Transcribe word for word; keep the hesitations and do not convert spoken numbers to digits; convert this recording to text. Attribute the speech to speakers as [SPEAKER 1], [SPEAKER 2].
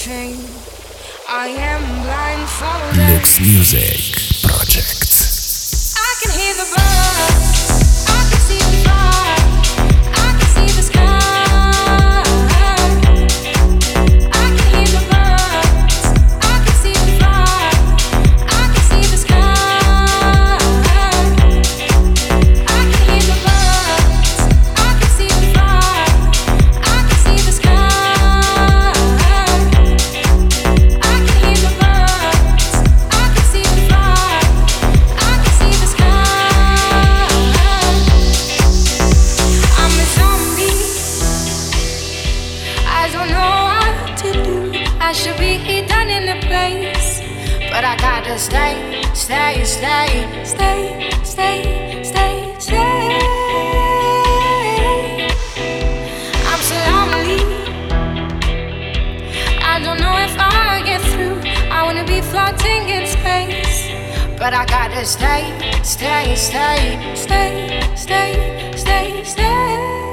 [SPEAKER 1] everything. I am blindfolded.
[SPEAKER 2] Lux Music Project.
[SPEAKER 1] I can hear the birds. I can see the fire. I can see the sky. I can hear the birds. I can see the fire. I can see the sky. I can hear the birds. I can see the fire. I can see the sky. I can hear the birds. I can see the fire. I can see the sky. I'm a zombie. I don't know what to do. I should be done in a place, but I gotta stay, stay, stay, stay, stay, stay, stay. I'm so lonely. I don't know if I'll get through. I wanna be floating in space, but I gotta stay, stay, stay, stay, stay, stay, stay.